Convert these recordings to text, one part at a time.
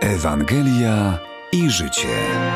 Ewangelia i życie.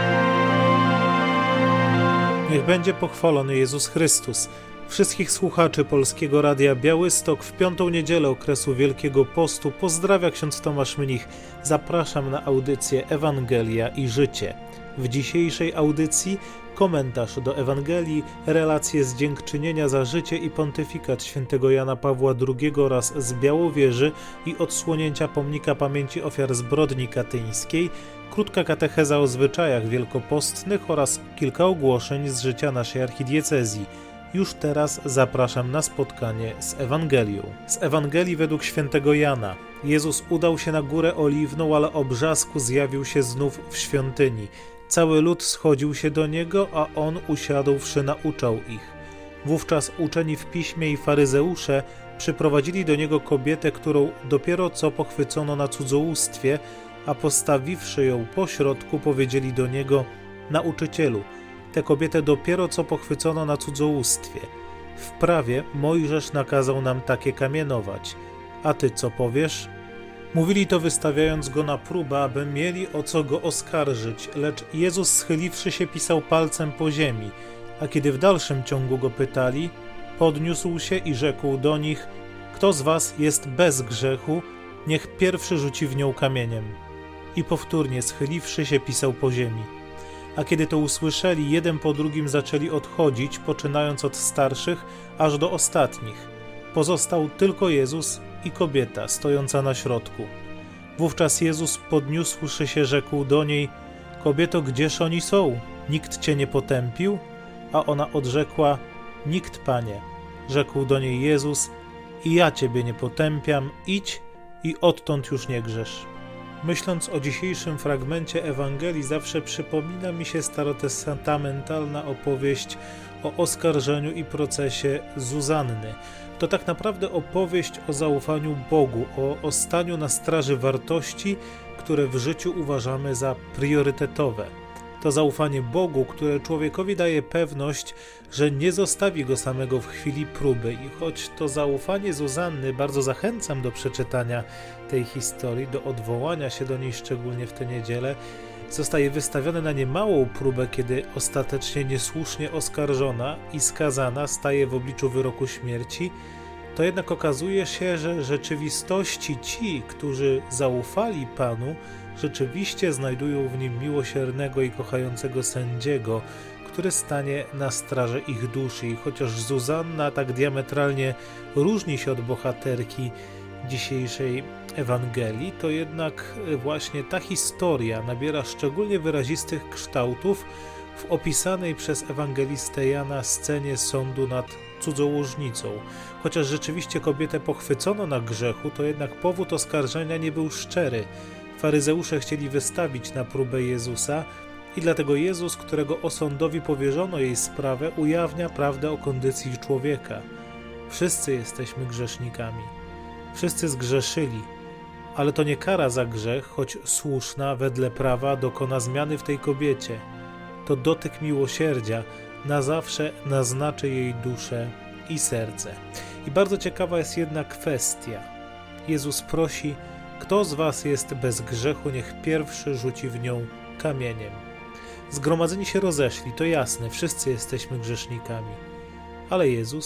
Niech będzie pochwalony Jezus Chrystus. Wszystkich słuchaczy Polskiego Radia Białystok w piątą niedzielę okresu Wielkiego Postu pozdrawia ksiądz Tomasz Mnich. Zapraszam na audycję Ewangelia i życie. W dzisiejszej audycji komentarz do Ewangelii, relacje z dziękczynienia za życie i pontyfikat świętego Jana Pawła II oraz z Białowieży i odsłonięcia pomnika pamięci ofiar zbrodni katyńskiej, krótka katecheza o zwyczajach wielkopostnych oraz kilka ogłoszeń z życia naszej archidiecezji. Już teraz zapraszam na spotkanie z Ewangelią. Z Ewangelii według świętego Jana. Jezus udał się na Górę Oliwną, ale o brzasku zjawił się znów w świątyni. Cały lud schodził się do niego, a on usiadłszy nauczał ich. Wówczas uczeni w piśmie i faryzeusze przyprowadzili do niego kobietę, którą dopiero co pochwycono na cudzołóstwie, a postawiwszy ją pośrodku, powiedzieli do niego: Nauczycielu, tę kobietę dopiero co pochwycono na cudzołóstwie. W prawie Mojżesz nakazał nam takie kamienować. A ty co powiesz? Mówili to wystawiając go na próbę, aby mieli o co go oskarżyć, lecz Jezus schyliwszy się pisał palcem po ziemi, a kiedy w dalszym ciągu go pytali, podniósł się i rzekł do nich: Kto z was jest bez grzechu, niech pierwszy rzuci w nią kamieniem. I powtórnie schyliwszy się pisał po ziemi. A kiedy to usłyszeli, jeden po drugim zaczęli odchodzić, poczynając od starszych, aż do ostatnich. Pozostał tylko Jezus i kobieta stojąca na środku. Wówczas Jezus podniósłszy się rzekł do niej: Kobieto, gdzież oni są? Nikt cię nie potępił? A ona odrzekła: Nikt, Panie. Rzekł do niej Jezus: I ja ciebie nie potępiam, idź i odtąd już nie grzesz. Myśląc o dzisiejszym fragmencie Ewangelii, zawsze przypomina mi się starotestamentalna opowieść o oskarżeniu i procesie Zuzanny. To tak naprawdę opowieść o zaufaniu Bogu, o staniu na straży wartości, które w życiu uważamy za priorytetowe. To zaufanie Bogu, które człowiekowi daje pewność, że nie zostawi go samego w chwili próby. I choć to zaufanie Zuzanny, bardzo zachęcam do przeczytania tej historii, do odwołania się do niej szczególnie w tę niedzielę, zostaje wystawione na niemałą próbę, kiedy ostatecznie niesłusznie oskarżona i skazana staje w obliczu wyroku śmierci, to jednak okazuje się, że w rzeczywistości ci, którzy zaufali Panu, rzeczywiście znajdują w nim miłosiernego i kochającego sędziego, który stanie na straży ich duszy. I chociaż Zuzanna tak diametralnie różni się od bohaterki dzisiejszej Ewangelii, to jednak właśnie ta historia nabiera szczególnie wyrazistych kształtów w opisanej przez ewangelistę Jana scenie sądu nad cudzołożnicą. Chociaż rzeczywiście kobietę pochwycono na grzechu, to jednak powód oskarżenia nie był szczery. Faryzeusze chcieli wystawić na próbę Jezusa i dlatego Jezus, którego osądowi powierzono jej sprawę, ujawnia prawdę o kondycji człowieka. Wszyscy jesteśmy grzesznikami. Wszyscy zgrzeszyli, ale to nie kara za grzech, choć słuszna wedle prawa dokona zmiany w tej kobiecie. To dotyk miłosierdzia na zawsze naznaczy jej duszę i serce. I bardzo ciekawa jest jedna kwestia. Jezus prosi: Kto z was jest bez grzechu, niech pierwszy rzuci w nią kamieniem. Zgromadzeni się rozeszli, to jasne, wszyscy jesteśmy grzesznikami. Ale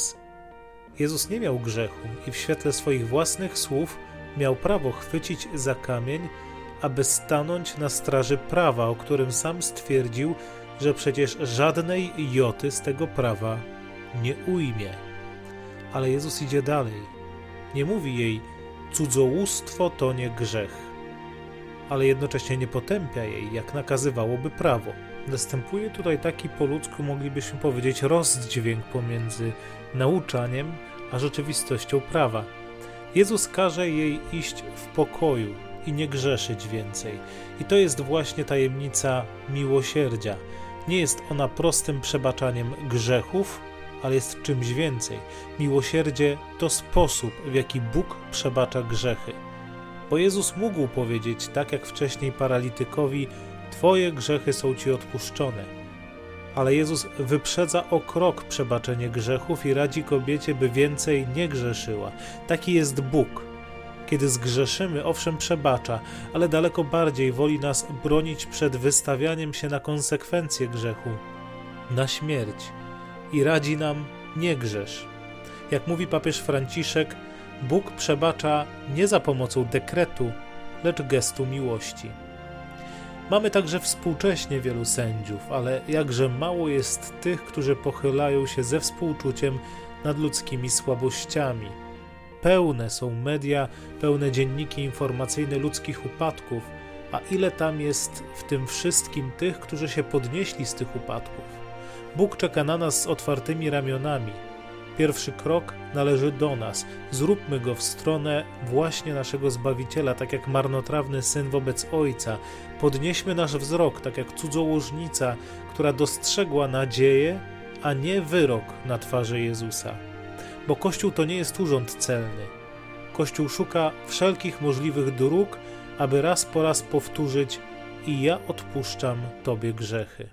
Jezus nie miał grzechu i w świetle swoich własnych słów miał prawo chwycić za kamień, aby stanąć na straży prawa, o którym sam stwierdził, że przecież żadnej joty z tego prawa nie ujmie. Ale Jezus idzie dalej. Nie mówi jej: cudzołóstwo to nie grzech, ale jednocześnie nie potępia jej, jak nakazywałoby prawo. Następuje tutaj taki po ludzku, moglibyśmy powiedzieć, rozdźwięk pomiędzy nauczaniem a rzeczywistością prawa. Jezus każe jej iść w pokoju i nie grzeszyć więcej. I to jest właśnie tajemnica miłosierdzia. Nie jest ona prostym przebaczaniem grzechów, ale jest czymś więcej. Miłosierdzie to sposób, w jaki Bóg przebacza grzechy. Bo Jezus mógł powiedzieć, tak jak wcześniej paralitykowi: Twoje grzechy są Ci odpuszczone. Ale Jezus wyprzedza o krok przebaczenie grzechów i radzi kobiecie, by więcej nie grzeszyła. Taki jest Bóg. Kiedy zgrzeszymy, owszem przebacza, ale daleko bardziej woli nas bronić przed wystawianiem się na konsekwencje grzechu, na śmierć i radzi nam: nie grzesz. Jak mówi papież Franciszek, Bóg przebacza nie za pomocą dekretu, lecz gestu miłości. Mamy także współcześnie wielu sędziów, ale jakże mało jest tych, którzy pochylają się ze współczuciem nad ludzkimi słabościami. Pełne są media, pełne dzienniki informacyjne ludzkich upadków, a ile tam jest w tym wszystkim tych, którzy się podnieśli z tych upadków. Bóg czeka na nas z otwartymi ramionami. Pierwszy krok należy do nas. Zróbmy go w stronę właśnie naszego Zbawiciela, tak jak marnotrawny syn wobec ojca. Podnieśmy nasz wzrok, tak jak cudzołożnica, która dostrzegła nadzieję, a nie wyrok na twarzy Jezusa. Bo Kościół to nie jest urząd celny. Kościół szuka wszelkich możliwych dróg, aby raz po raz powtórzyć: i ja odpuszczam Tobie grzechy.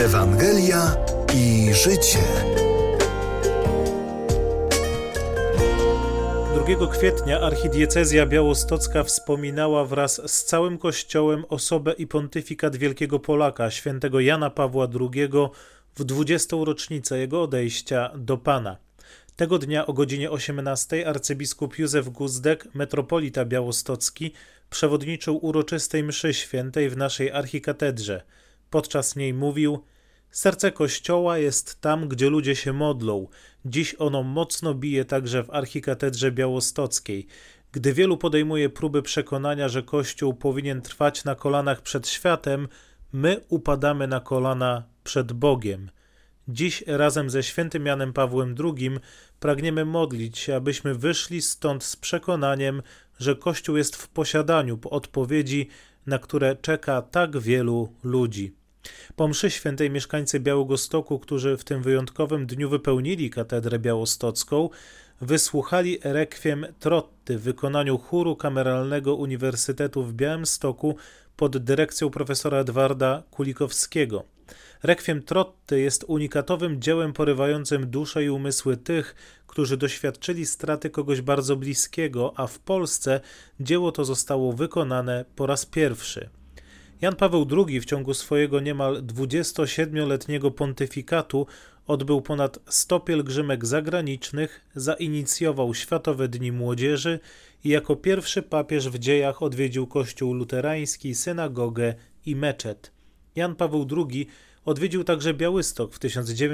Ewangelia i życie. 2 kwietnia archidiecezja białostocka wspominała wraz z całym Kościołem osobę i pontyfikat wielkiego Polaka, świętego Jana Pawła II, w 20. rocznicę jego odejścia do Pana. Tego dnia o godzinie 18 arcybiskup Józef Guzdek, metropolita białostocki, przewodniczył uroczystej mszy świętej w naszej archikatedrze. Podczas niej mówił: serce Kościoła jest tam, gdzie ludzie się modlą. Dziś ono mocno bije także w archikatedrze białostockiej. Gdy wielu podejmuje próby przekonania, że Kościół powinien trwać na kolanach przed światem, my upadamy na kolana przed Bogiem. Dziś razem ze świętym Janem Pawłem II pragniemy modlić się, abyśmy wyszli stąd z przekonaniem, że Kościół jest w posiadaniu odpowiedzi, na które czeka tak wielu ludzi. Po mszy świętej mieszkańcy Białegostoku, którzy w tym wyjątkowym dniu wypełnili katedrę białostocką, wysłuchali rekwiem Trotty w wykonaniu chóru kameralnego Uniwersytetu w Białymstoku pod dyrekcją profesora Edwarda Kulikowskiego. Rekwiem Trotty jest unikatowym dziełem porywającym duszę i umysły tych, którzy doświadczyli straty kogoś bardzo bliskiego, a w Polsce dzieło to zostało wykonane po raz pierwszy. Jan Paweł II w ciągu swojego niemal 27-letniego pontyfikatu odbył ponad 100 pielgrzymek zagranicznych, zainicjował Światowe Dni Młodzieży i jako pierwszy papież w dziejach odwiedził kościół luterański, synagogę i meczet. Jan Paweł II odwiedził także Białystok w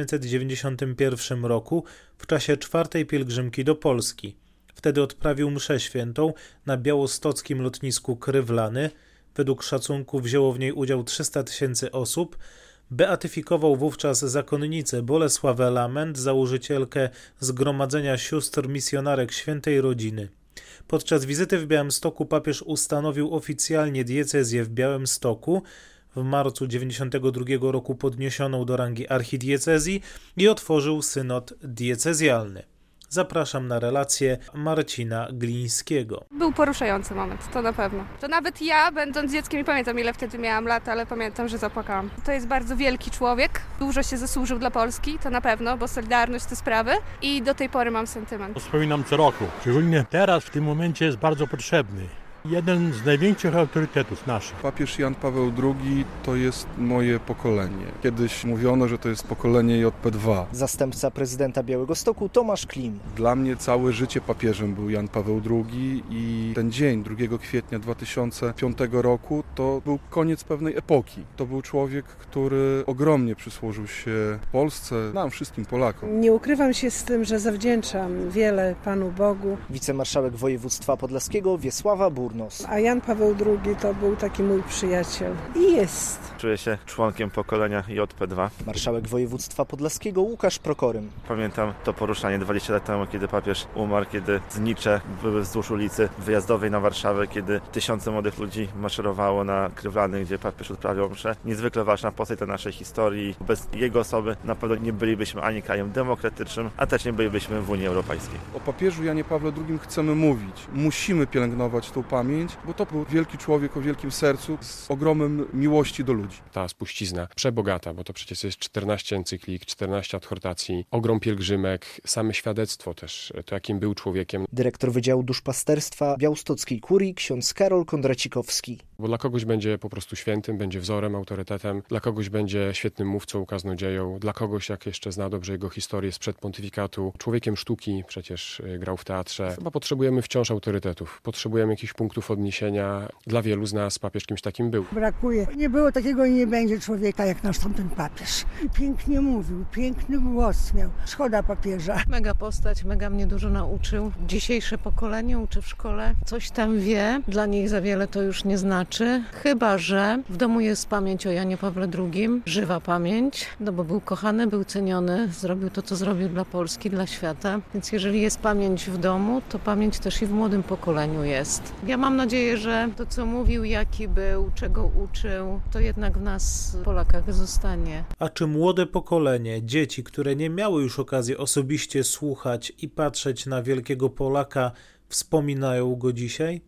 1991 roku w czasie 4. pielgrzymki do Polski. Wtedy odprawił mszę świętą na białostockim lotnisku Krywlany. Według szacunku wzięło w niej udział 300 000 osób. Beatyfikował wówczas zakonnicę Bolesławę Lament, założycielkę Zgromadzenia Sióstr Misjonarek Świętej Rodziny. Podczas wizyty w Białymstoku papież ustanowił oficjalnie diecezję w Białymstoku, w marcu 1992 roku podniesioną do rangi archidiecezji, i otworzył synod diecezjalny. Zapraszam na relację Marcina Glińskiego. Był poruszający moment, to na pewno. To nawet ja, będąc dzieckiem, nie pamiętam ile wtedy miałam lat, ale pamiętam, że zapłakałam. To jest bardzo wielki człowiek, dużo się zasłużył dla Polski, to na pewno, bo Solidarność te sprawy, i do tej pory mam sentyment. Wspominam co roku, szczególnie teraz w tym momencie jest bardzo potrzebny. Jeden z największych autorytetów naszych. Papież Jan Paweł II to jest moje pokolenie. Kiedyś mówiono, że to jest pokolenie JP2. Zastępca prezydenta Białegostoku Tomasz Klim. Dla mnie całe życie papieżem był Jan Paweł II i ten dzień 2 kwietnia 2005 roku to był koniec pewnej epoki. To był człowiek, który ogromnie przysłużył się Polsce, nam wszystkim Polakom. Nie ukrywam się z tym, że zawdzięczam wiele Panu Bogu. Wicemarszałek województwa podlaskiego Wiesława Burnos. A Jan Paweł II to był taki mój przyjaciel. I jest. Czuję się członkiem pokolenia JP2. Marszałek województwa podlaskiego Łukasz Prokorym. Pamiętam to poruszanie 20 lat temu, kiedy papież umarł, kiedy znicze były wzdłuż ulicy Wyjazdowej na Warszawę, kiedy tysiące młodych ludzi maszerowało na Krywlany, gdzie papież odprawiał mszę. Niezwykle ważna postać dla naszej historii. Bez jego osoby na pewno nie bylibyśmy ani krajem demokratycznym, a też nie bylibyśmy w Unii Europejskiej. O papieżu Janie Pawle II chcemy mówić. Musimy pielęgnować tą pamięć, bo to był wielki człowiek o wielkim sercu z ogromem miłości do ludzi. Ta spuścizna przebogata, bo to przecież jest 14 encyklik, 14 adhortacji, ogrom pielgrzymek, same świadectwo też, to jakim był człowiekiem. Dyrektor Wydziału Duszpasterstwa Białostockiej Kurii ksiądz Karol Kondracikowski. Bo dla kogoś będzie po prostu świętym, będzie wzorem, autorytetem, dla kogoś będzie świetnym mówcą, kaznodzieją, dla kogoś, jak jeszcze zna dobrze jego historię sprzed pontyfikatu, człowiekiem sztuki, przecież grał w teatrze. Chyba potrzebujemy wciąż autorytetów, potrzebujemy jakichś punktów odniesienia. Dla wielu z nas papież kimś takim był. Brakuje. Nie było takiego i nie będzie człowieka jak nasz tamten papież. I pięknie mówił, piękny głos miał. Szkoda papieża. Mega postać, mega mnie dużo nauczył. Dzisiejsze pokolenie uczy w szkole, coś tam wie. Dla nich za wiele to już nie znaczy. Chyba że w domu jest pamięć o Janie Pawle II. Żywa pamięć, no bo był kochany, był ceniony, zrobił to, co zrobił dla Polski, dla świata. Więc jeżeli jest pamięć w domu, to pamięć też i w młodym pokoleniu jest. Ja mam nadzieję, że to, co mówił, jaki był, czego uczył, to jednak w nas, Polakach, zostanie. A czy młode pokolenie, dzieci, które nie miały już okazji osobiście słuchać i patrzeć na wielkiego Polaka, wspominają go dzisiaj?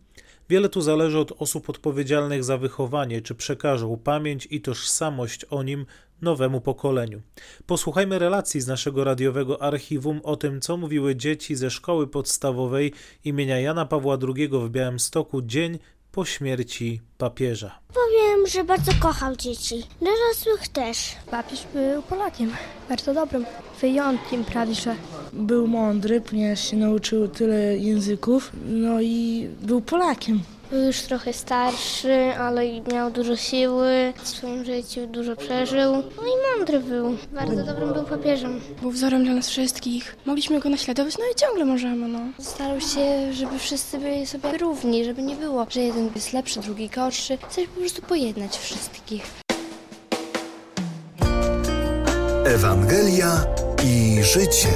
Wiele tu zależy od osób odpowiedzialnych za wychowanie, czy przekażą pamięć i tożsamość o nim nowemu pokoleniu. Posłuchajmy relacji z naszego radiowego archiwum o tym, co mówiły dzieci ze szkoły podstawowej imienia Jana Pawła II w Białymstoku dzień po śmierci papieża. Powiem, że bardzo kochał dzieci, dorosłych też. Papież był Polakiem, bardzo dobrym, wyjątkiem prawie, że. Był mądry, ponieważ się nauczył tyle języków, no i był Polakiem. Był już trochę starszy, ale miał dużo siły, w swoim życiu dużo przeżył. No i mądry był, bardzo dobrym był papieżem. Był wzorem dla nas wszystkich, mogliśmy go naśladować, no i ciągle możemy, Starał się, żeby wszyscy byli sobie równi, żeby nie było, że jeden jest lepszy, drugi gorszy. Chcesz po prostu pojednać wszystkich. Ewangelia i życie.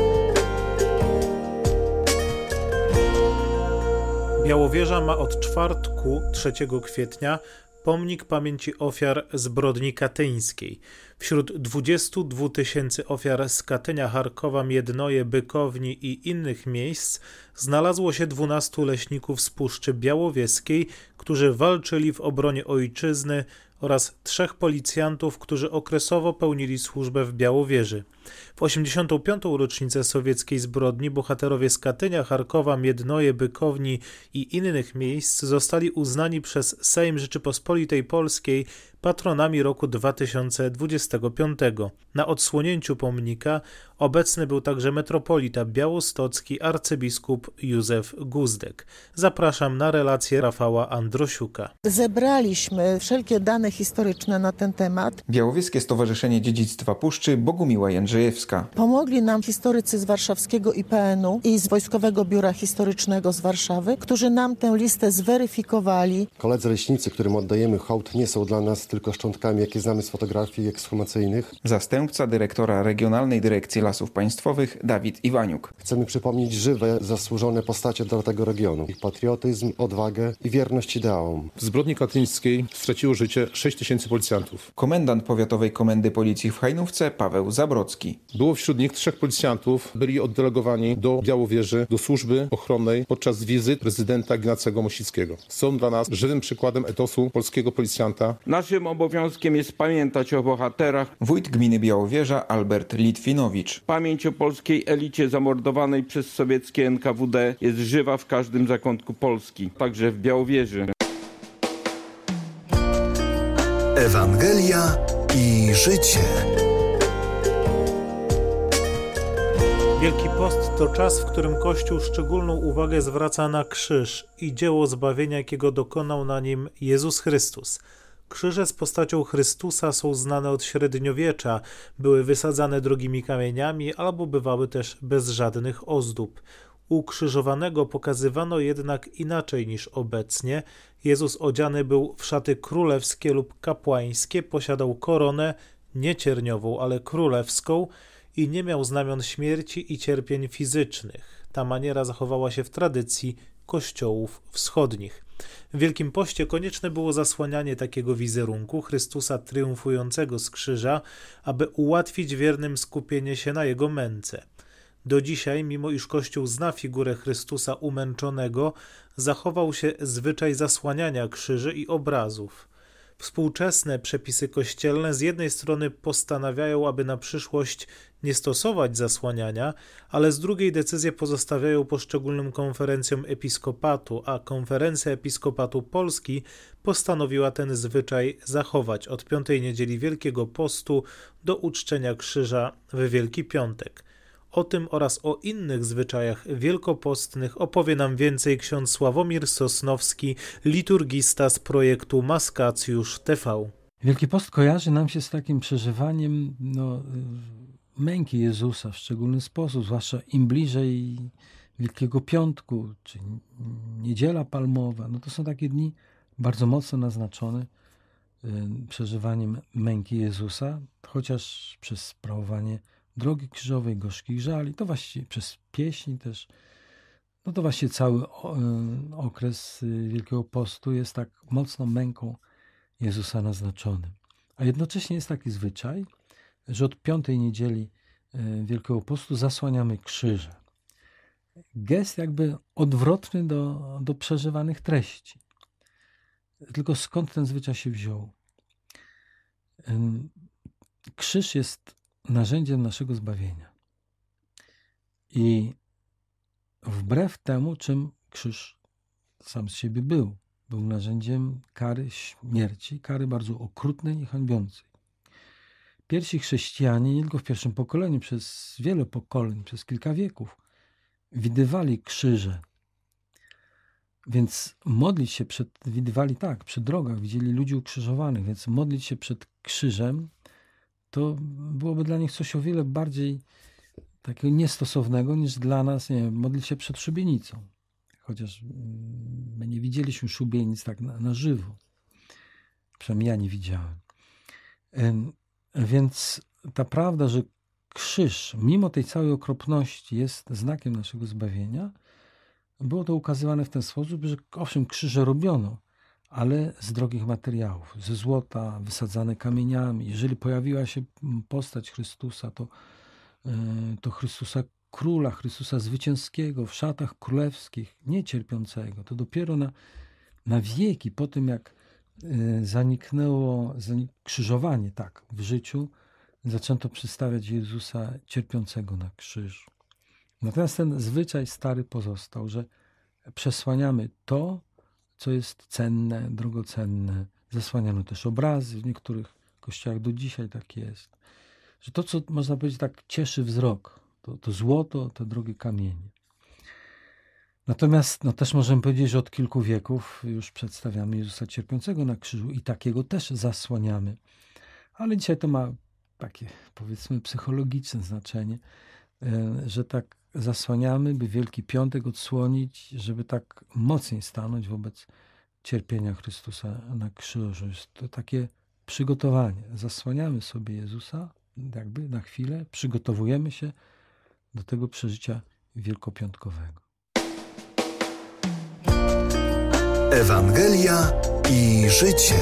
Białowieża ma od czwartku 3 kwietnia pomnik pamięci ofiar zbrodni katyńskiej. Wśród 22 000 ofiar z Katynia, Charkowa, Miednoje, Bykowni i innych miejsc znalazło się 12 leśników z Puszczy Białowieskiej, którzy walczyli w obronie ojczyzny, oraz 3 policjantów, którzy okresowo pełnili służbę w Białowieży. W 85. rocznicę sowieckiej zbrodni bohaterowie z Katynia, Charkowa, Miednoje, Bykowni i innych miejsc zostali uznani przez Sejm Rzeczypospolitej Polskiej patronami roku 2025. Na odsłonięciu pomnika obecny był także metropolita białostocki arcybiskup Józef Guzdek. Zapraszam na relację Rafała Androsiuka. Zebraliśmy wszelkie dane historyczne na ten temat. Białowieskie Stowarzyszenie Dziedzictwa Puszczy Bogumiła Jędrzejewska. Pomogli nam historycy z warszawskiego IPN-u i z Wojskowego Biura Historycznego z Warszawy, którzy nam tę listę zweryfikowali. Koledzy leśnicy, którym oddajemy hołd, nie są dla nas tylko szczątkami, jakie znamy z fotografii ekshumacyjnych. Zastępca dyrektora Regionalnej Dyrekcji Lasów Państwowych Dawid Iwaniuk. Chcemy przypomnieć żywe, zasłużone postacie dla tego regionu. Ich patriotyzm, odwagę i wierność ideałom. W zbrodni katyńskiej straciło życie 6 000 policjantów. Komendant Powiatowej Komendy Policji w Hajnówce Paweł Zabrocki. Było wśród nich 3 policjantów, byli oddelegowani do Białowieży, do służby ochronnej podczas wizyt prezydenta Ignacego Mosickiego. Są dla nas żywym przykładem etosu polskiego policjanta. Naszym obowiązkiem jest pamiętać o bohaterach. Wójt gminy Białowieża Albert Litwinowicz. Pamięć o polskiej elicie zamordowanej przez sowieckie NKWD jest żywa w każdym zakątku Polski, także w Białowieży. Ewangelia i życie. Wielki Post to czas, w którym Kościół szczególną uwagę zwraca na krzyż i dzieło zbawienia, jakiego dokonał na nim Jezus Chrystus. Krzyże z postacią Chrystusa są znane od średniowiecza, były wysadzane drogimi kamieniami albo bywały też bez żadnych ozdób. Ukrzyżowanego pokazywano jednak inaczej niż obecnie. Jezus odziany był w szaty królewskie lub kapłańskie, posiadał koronę, nie cierniową, ale królewską i nie miał znamion śmierci i cierpień fizycznych. Ta maniera zachowała się w tradycji kościołów wschodnich. W Wielkim Poście konieczne było zasłanianie takiego wizerunku Chrystusa triumfującego z krzyża, aby ułatwić wiernym skupienie się na Jego męce. Do dzisiaj, mimo iż Kościół zna figurę Chrystusa umęczonego, zachował się zwyczaj zasłaniania krzyży i obrazów. Współczesne przepisy kościelne z jednej strony postanawiają, aby na przyszłość nie stosować zasłaniania, ale z drugiej decyzje pozostawiają poszczególnym konferencjom episkopatu, a Konferencja Episkopatu Polski postanowiła ten zwyczaj zachować od 5. niedzieli Wielkiego Postu do uczczenia krzyża w Wielki Piątek. O tym oraz o innych zwyczajach wielkopostnych opowie nam więcej ksiądz Sławomir Sosnowski, liturgista z projektu Maskacjusz TV. Wielki Post kojarzy nam się z takim przeżywaniem męki Jezusa w szczególny sposób, zwłaszcza im bliżej Wielkiego Piątku, czy Niedziela Palmowa. To są takie dni bardzo mocno naznaczone przeżywaniem męki Jezusa, chociaż przez sprawowanie drogi krzyżowej, gorzkich żali, to właściwie przez pieśni też, to właściwie cały okres Wielkiego Postu jest tak mocno męką Jezusa naznaczony. A jednocześnie jest taki zwyczaj, że od 5. niedzieli Wielkiego Postu zasłaniamy krzyże. gest jakby odwrotny do przeżywanych treści. Tylko skąd ten zwyczaj się wziął? Krzyż jest narzędziem naszego zbawienia. I wbrew temu, czym krzyż sam z siebie był narzędziem kary śmierci, kary bardzo okrutnej i hańbiącej. Pierwsi chrześcijanie, nie tylko w pierwszym pokoleniu, przez wiele pokoleń, przez kilka wieków, widywali krzyże. Więc modlić się widywali przy drogach, widzieli ludzi ukrzyżowanych, więc modlić się przed krzyżem to byłoby dla nich coś o wiele bardziej takiego niestosownego niż dla nas, modlić się przed szubienicą. Chociaż my nie widzieliśmy szubienic tak na żywo. Przynajmniej ja nie widziałem. Więc ta prawda, że krzyż, mimo tej całej okropności, jest znakiem naszego zbawienia, było to ukazywane w ten sposób, że owszem, krzyże robiono, ale z drogich materiałów, ze złota, wysadzane kamieniami. Jeżeli pojawiła się postać Chrystusa, to Chrystusa Króla, Chrystusa Zwycięskiego, w szatach królewskich, nie cierpiącego. To dopiero na wieki, po tym jak zaniknęło krzyżowanie w życiu, zaczęto przedstawiać Jezusa cierpiącego na krzyżu. Natomiast ten zwyczaj stary pozostał, że przesłaniamy to, co jest cenne, drogocenne. Zasłaniano też obrazy, w niektórych kościołach do dzisiaj tak jest. Że to, co można powiedzieć tak cieszy wzrok, to złoto, te drogie kamienie. Natomiast też możemy powiedzieć, że od kilku wieków już przedstawiamy Jezusa cierpiącego na krzyżu i takiego też zasłaniamy. Ale dzisiaj to ma takie, powiedzmy, psychologiczne znaczenie, że tak zasłaniamy, by Wielki Piątek odsłonić, żeby tak mocniej stanąć wobec cierpienia Chrystusa na krzyżu. Jest to takie przygotowanie. Zasłaniamy sobie Jezusa jakby na chwilę, przygotowujemy się do tego przeżycia wielkopiątkowego. Ewangelia i życie.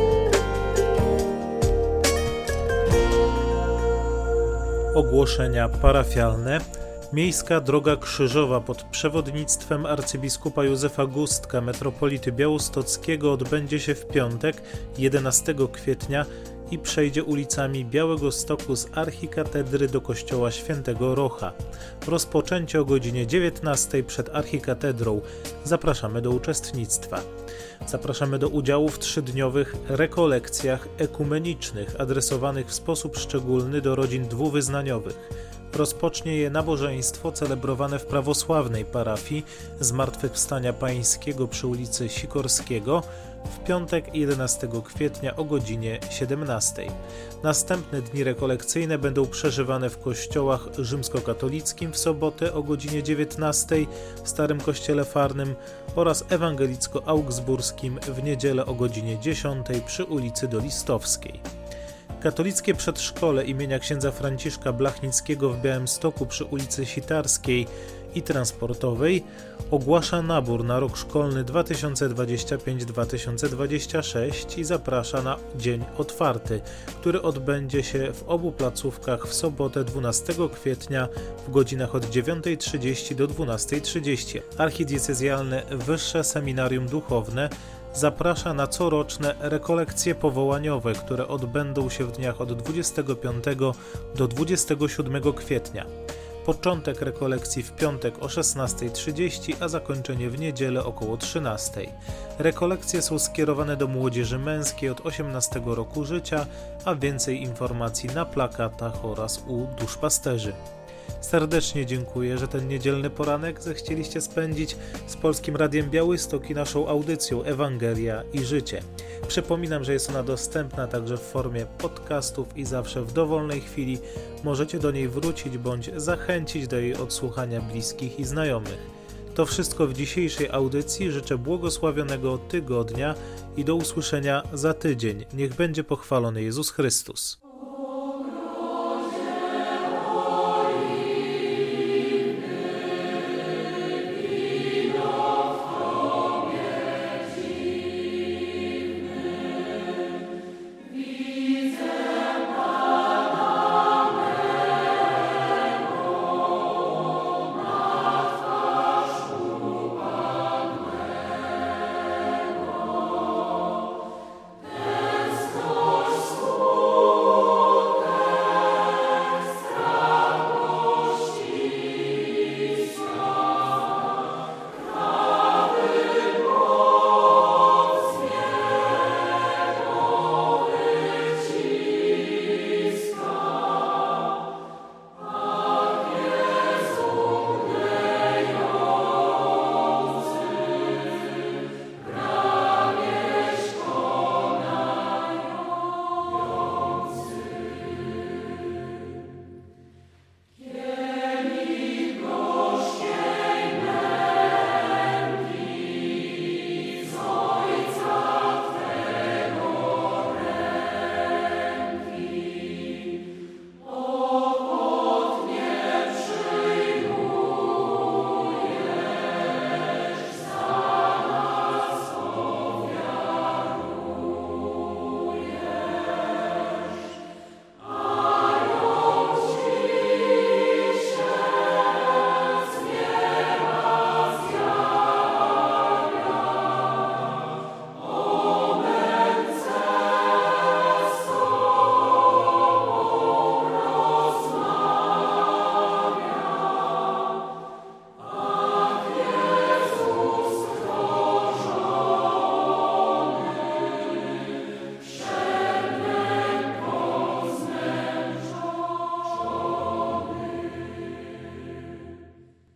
Ogłoszenia parafialne. Miejska Droga Krzyżowa pod przewodnictwem arcybiskupa Józefa Gustka, metropolity białostockiego, odbędzie się w piątek, 11 kwietnia i przejdzie ulicami Białegostoku z archikatedry do kościoła Świętego Rocha. Rozpoczęcie o godzinie 19 przed archikatedrą. Zapraszamy do uczestnictwa. Zapraszamy do udziału w 3-dniowych rekolekcjach ekumenicznych adresowanych w sposób szczególny do rodzin dwuwyznaniowych. Rozpocznie je nabożeństwo celebrowane w prawosławnej parafii Zmartwychwstania Pańskiego przy ulicy Sikorskiego w piątek 11 kwietnia o godzinie 17. Następne dni rekolekcyjne będą przeżywane w kościołach rzymskokatolickim w sobotę o godzinie 19 w Starym Kościele Farnym oraz ewangelicko-augsburskim w niedzielę o godzinie 10 przy ulicy Dolistowskiej. Katolickie przedszkole imienia księdza Franciszka Blachnickiego w Białymstoku przy ulicy Sitarskiej i Transportowej ogłasza nabór na rok szkolny 2025-2026 i zaprasza na dzień otwarty, który odbędzie się w obu placówkach w sobotę 12 kwietnia w godzinach od 9:30 do 12:30. Archidiecezjalne Wyższe Seminarium Duchowne zaprasza na coroczne rekolekcje powołaniowe, które odbędą się w dniach od 25 do 27 kwietnia. Początek rekolekcji w piątek o 16:30, a zakończenie w niedzielę około 13:00. Rekolekcje są skierowane do młodzieży męskiej od 18 roku życia, a więcej informacji na plakatach oraz u duszpasterzy. Serdecznie dziękuję, że ten niedzielny poranek zechcieliście spędzić z Polskim Radiem Białystok i naszą audycją Ewangelia i Życie. Przypominam, że jest ona dostępna także w formie podcastów i zawsze w dowolnej chwili możecie do niej wrócić bądź zachęcić do jej odsłuchania bliskich i znajomych. To wszystko w dzisiejszej audycji. Życzę błogosławionego tygodnia i do usłyszenia za tydzień. Niech będzie pochwalony Jezus Chrystus.